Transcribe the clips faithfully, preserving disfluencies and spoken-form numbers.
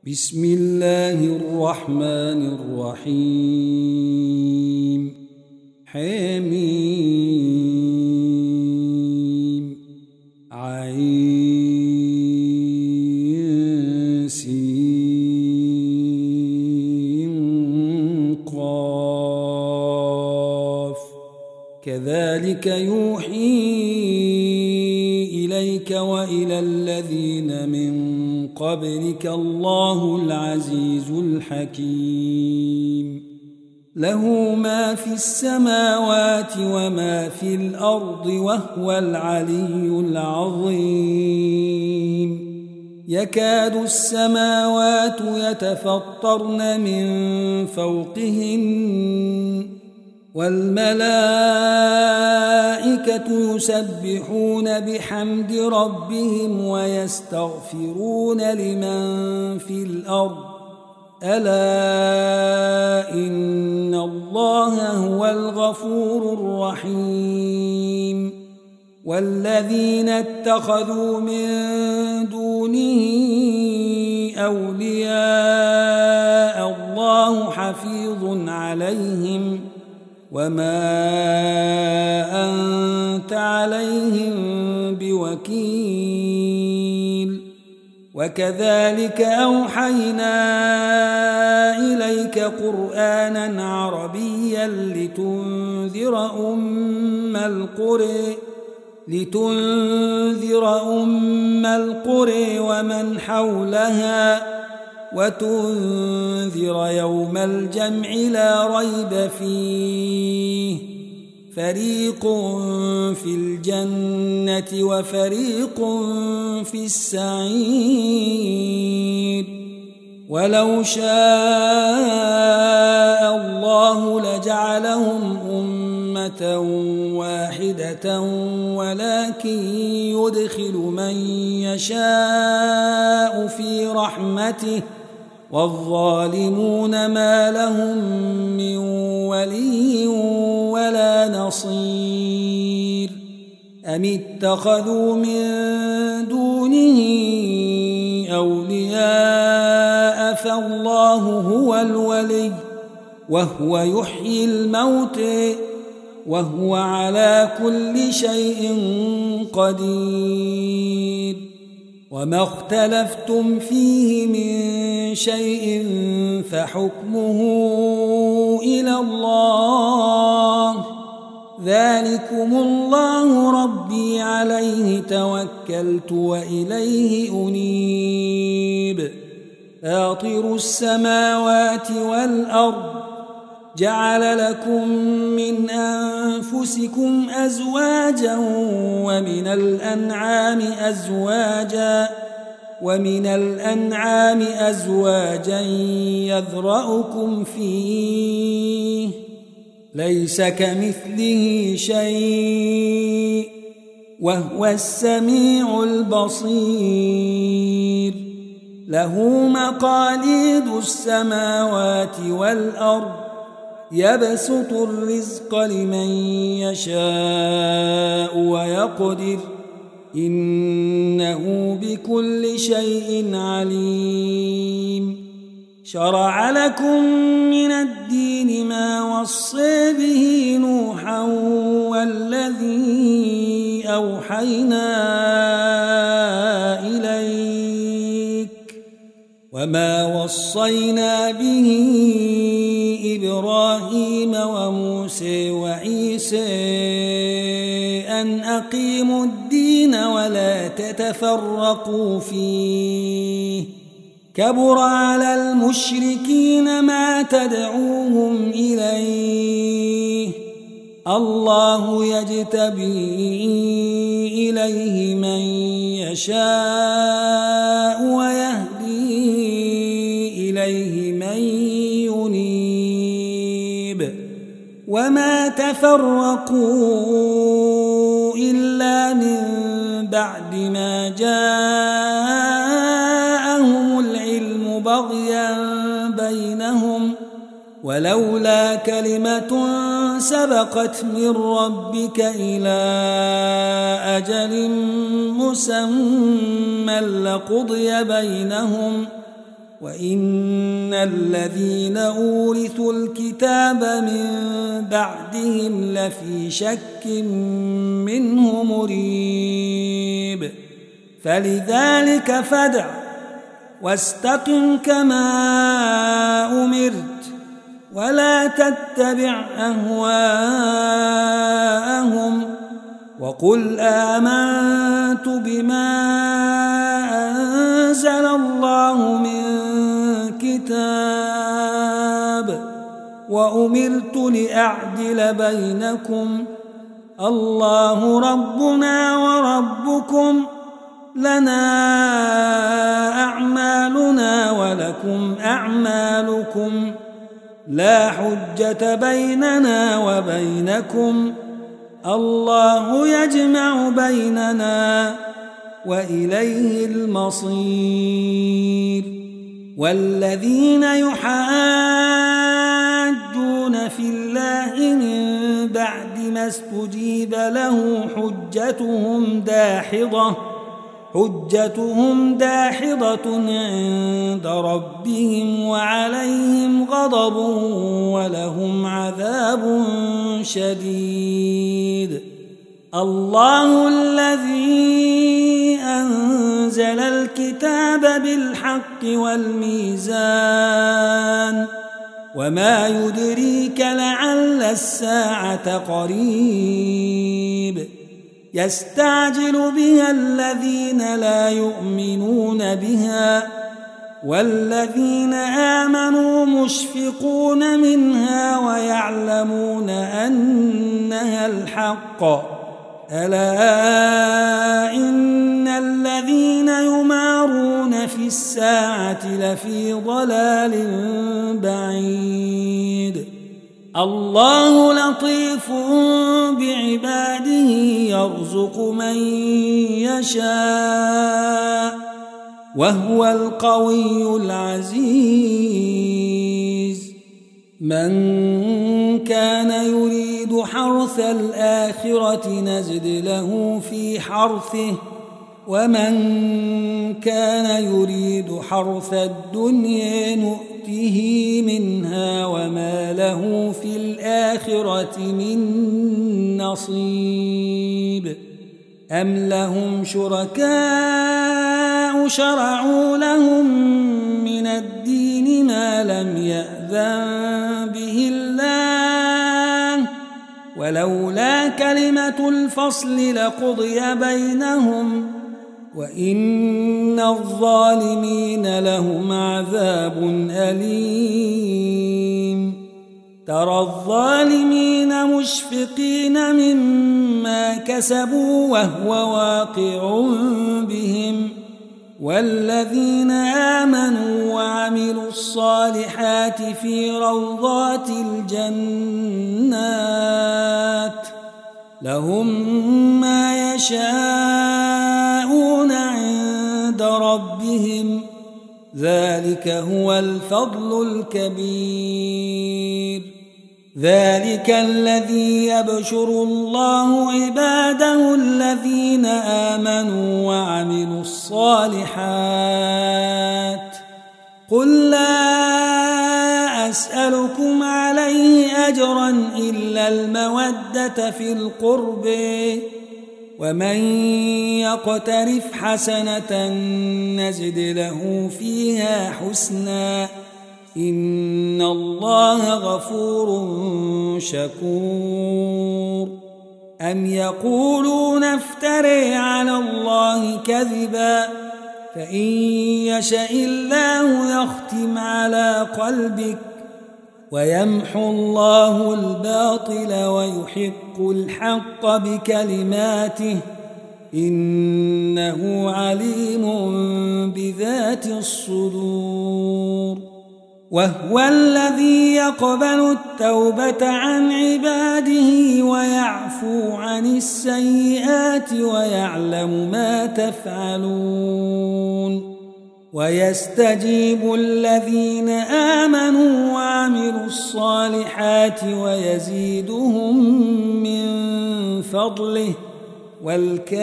بسم الله الرحمن الرحيم حميم عين سين قاف كذلك يوحي إليك وإلى الذين من قبلك الله العزيز الحكيم له ما في السماوات وما في الأرض وهو العلي العظيم يكاد السماوات يتفطرن من فوقهن والملائكة يسبحون بحمد ربهم ويستغفرون لمن في الأرض ألا إن الله هو الغفور الرحيم والذين اتخذوا من دونه أولياء الله حفيظ عليهم وما أنت عليهم بوكيل وكذلك أوحينا إليك قرآنا عربيا لتنذر أم القرى لتنذر أم القرى ومن حولها وتنذر يوم الجمع لا ريب فيه فريق في الجنة وفريق في السعير ولو شاء الله لجعلهم أمة واحدة ولكن يدخل من يشاء في رحمته والظالمون ما لهم من ولي ولا نصير أم اتخذوا من دونه أولياء فالله هو الولي وهو يحيي الموت وهو على كل شيء قدير وما اختلفتم فيه من شيء فحكمه إلى الله ذلكم الله ربي عليه توكلت وإليه أنيب فاطر السماوات والأرض جعل لكم من أنفسكم أزواجا ومن الأنعام أزواجا ومن الأنعام أزواجا يذرأكم فيه ليس كمثله شيء وهو السميع البصير له مقاليد السماوات والأرض يبسط الرزق لمن يشاء ويقدر إنه بكل شيء عليم شرع لكم من الدين ما وصى به نوحا والذي أوحينا إليك وما وصينا به إبراهيم وموسى وعيسى أن أقيموا الدين ولا تتفرقوا فيه كبر على المشركين ما تدعوهم إليه الله يجتبي إليه من يشاء ويهدي إليه من ينيب وما تفرقوا إلا من بعد ما جاءهم العلم بغيا بينهم ولولا كلمة سبقت من ربك إلى أجل مسمى لقضي بينهم وإن الذين أورثوا الكتاب من بعدهم لفي شك منه مريب فلذلك فادع واستقم كما أمرت ولا تتبع أهواءهم وقل آمنت بما أنزل الله من كتاب وأمرت لأعدل بينكم الله ربنا وربكم لنا أعمالنا ولكم أعمالكم لا حجة بيننا وبينكم الله يجمع بيننا وإليه المصير والذين يحاجون في الله من بعد ما استجيب له حجتهم داحضة حجتهم داحضة عند ربهم وعليهم غضب ولهم عذاب شديد الله الذي أنزل الكتاب بالحق والميزان وما يدريك لعل الساعة قريب يستعجل بها الذين لا يؤمنون بها والذين آمنوا مشفقون منها ويعلمون أنها الحق ألا إن الذين يمارون في الساعة لفي ضلال بعيد الله لطيف بعباده يرزق من يشاء وهو القوي العزيز من كان يريد حرث الآخرة نزد له في حرثه ومن كان يريد حرث الدنيا نؤته منها وما له في الآخرة من نصيب أم لهم شركاء شرعوا لهم من الدين ما لم يأذن به الله ولولا كلمة الفصل لقضي بينهم وإن الظالمين لهم عذاب أليم ترى الظالمين مشفقين مما كسبوا وهو واقع بهم والذين آمنوا وعملوا الصالحات في روضات الجنات لهم ما يشاءون عند ربهم ذلك هو الفضل الكبير ذلك الذي يبشر الله عباده الذين آمنوا وعملوا الصالحات قل لا أسألكم عليه أجرا إلا المودة في القرب ومن يقترف حسنة نزد له فيها حسنا إن الله غفور شكور أم يقولون افتري على الله كذبا فإن يشاء الله يختم على قلبك ويمحو الله الباطل ويحق الحق بكلماته إنه عليم بذات الصدور وهو الذي يقبل التوبة عن عباده ويعفو عن السيئات ويعلم ما تفعلون ويستجيب الذين آمنوا وعملوا الصالحات ويزيدهم من فضله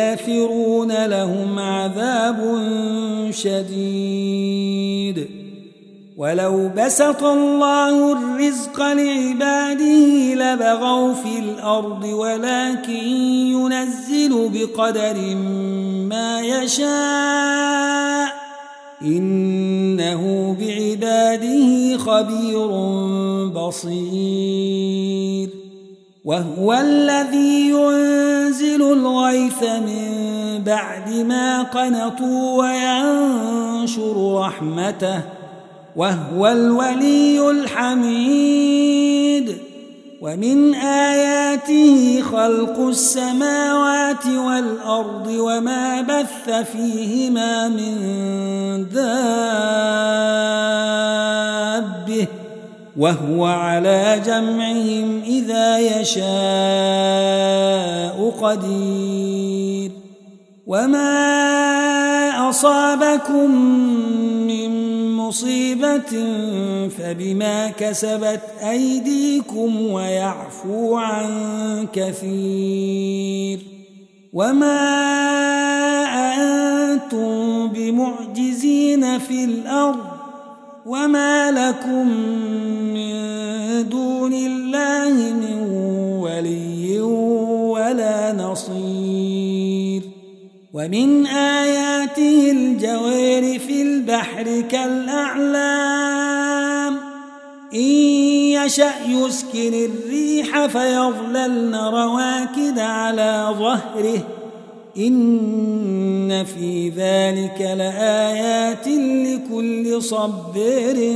والكافرون لهم عذاب شديد ولو بسط الله الرزق لعباده لبغوا في الأرض ولكن ينزل بقدر ما يشاء إنه بعباده خبير بصير وهو الذي ينزل الغيث من بعد ما قنطوا وينشر رحمته وهو الولي الحميد ومن آياته خلق السماوات والأرض وما بث فيهما من دابة وهو على جمعهم إذا يشاء قدير وما أصابكم من مصيبة فبما كسبت أيديكم ويعفو عن كثير وما أنتم بمعجزين في الأرض وما لكم من دون الله من ولي ولا نصير ومن آياته الجوار في البحر كالأعلام إن يشأ يسكن الريح فيظللن رواكد على ظهره إن في ذلك لآيات لكل صبر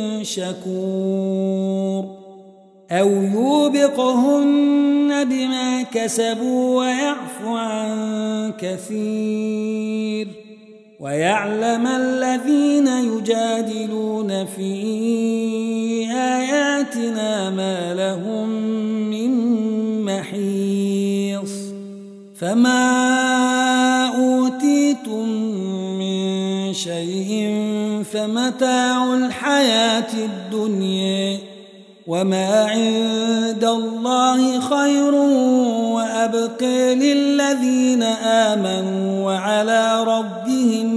شكور أو يوبقهن بما كسبوا ويعفو عن كثير ويعلم الذين يجادلون في آياتنا ما لهم من محيص فما أوتيتم من شيء فمتاع الحياة الدنيا وما عند الله خير وأبقى للذين آمنوا وعلى ربهم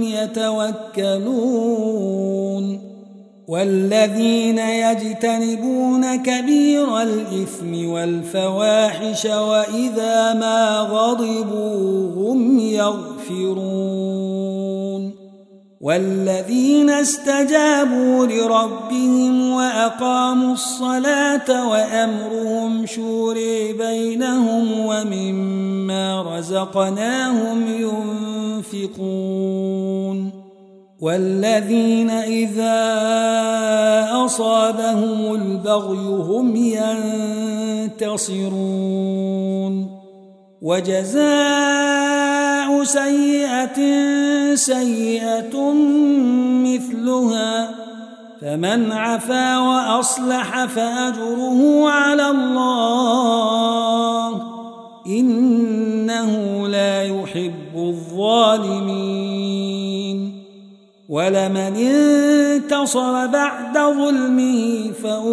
يتوكلون والذين يجتنبون كبير الإثم والفواحش وإذا ما غضبوا هم يغفرون والذين استجابوا لربهم وأقاموا الصلاة وأمرهم شورى بينهم ومما رزقناهم ينفقون والذين إذا أصابهم البغي هم ينتصرون وجزاء سيئة سيئة مثلها فمن عفا وأصلح فأجره على الله إنه لا يحب الظالمين ولمن انتصر بعد ظلمه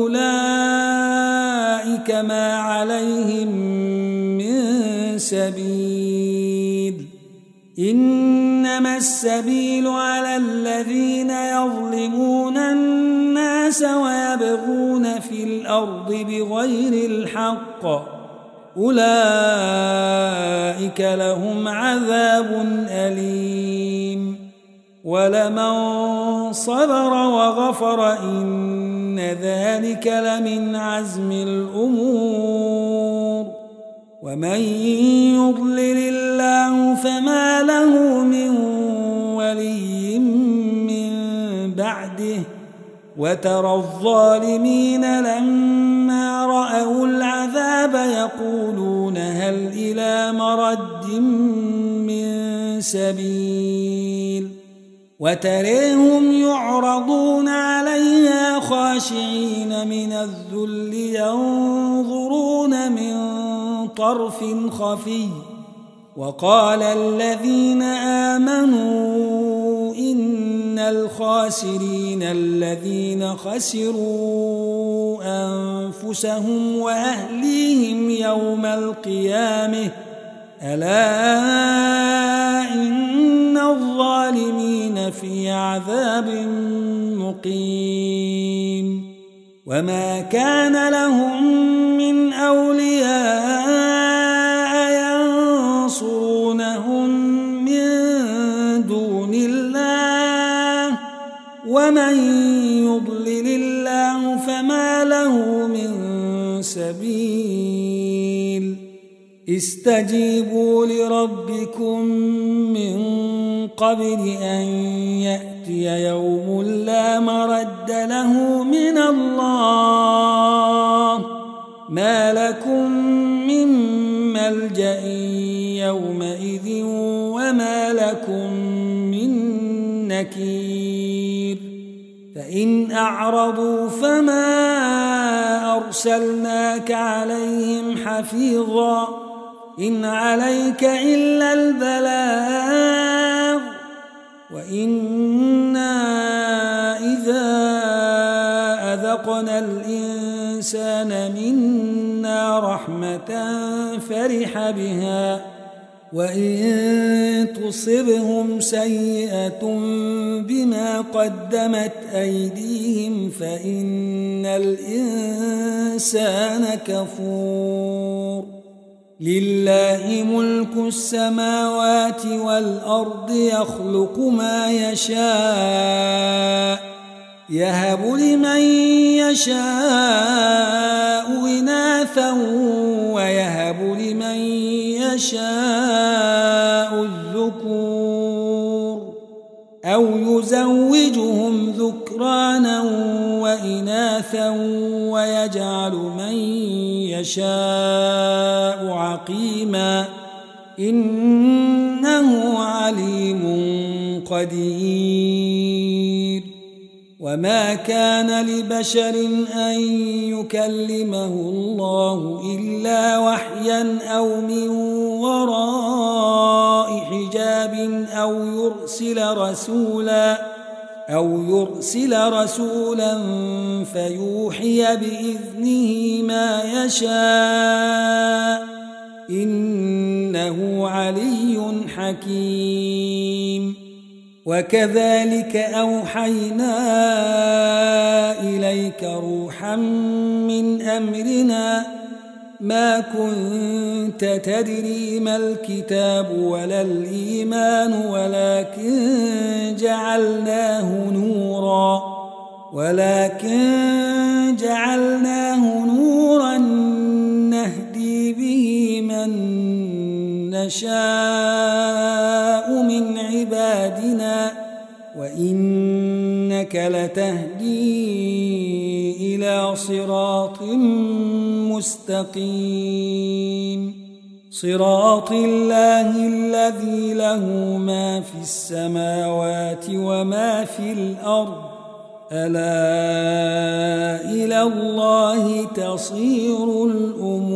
فأولئك ما عليهم من سبيل إنما السبيل على الذين يظلمون الناس ويبغون في الأرض بغير الحق أولئك لهم عذاب أليم ولمن صبر وغفر إن ذلك لمن عزم الأمور ومن يضلل الله فما له من ولي من بعده وترى الظالمين لما رأوا العذاب يقولون هل إلى مرد من سبيل وتريهم يعرضون عليها خاشعين من الذل ينظرون من طرف خفي وقال الذين آمنوا إن الخاسرين الذين خسروا أنفسهم وأهليهم يوم القيامة ألا إن الظالمين في عذاب مقيم وما كان لهم من أولياء ينصرونهم من دون الله ومن يضلل الله فما له من سبيل استجيبوا لربكم من قبل أن يأتي يوم لا مرد له من الله ما لكم من ملجأ يومئذ وما لكم من نكير فإن أعرضوا فما أرسلناك عليهم حفيظا إن عليك إلا البلاغ وإنا إذا أذقنا الإنسان منا رحمة فرح بها وإن تصبهم سيئة بما قدمت أيديهم فإن الإنسان كفور لله ملك السماوات والأرض يخلق ما يشاء يهب لمن يشاء إناثا ويهب لمن يشاء الذكور أو يزوجهم ذكرانا وإناثا ويجعل من يشاء عقيما إنه عليم قدير وما كان لبشر أن يكلمه الله إلا وحيا أو من وراء حجاب أو يرسل رسولا أو يرسل رسولا فيوحي بإذنه ما يشاء إنه علي حكيم وكذلك أوحينا إليك روحا من أمرنا ما كنت تدري ما الكتاب ولا الإيمان ولكن جعلناه نورا ولكن جعلناه نورا نهدي به من نشاء من عبادنا وإنك لتهدي إلى صراط مستقيم صراط الله الذي له ما في السماوات وما في الأرض ألا إلى الله تصير الأمور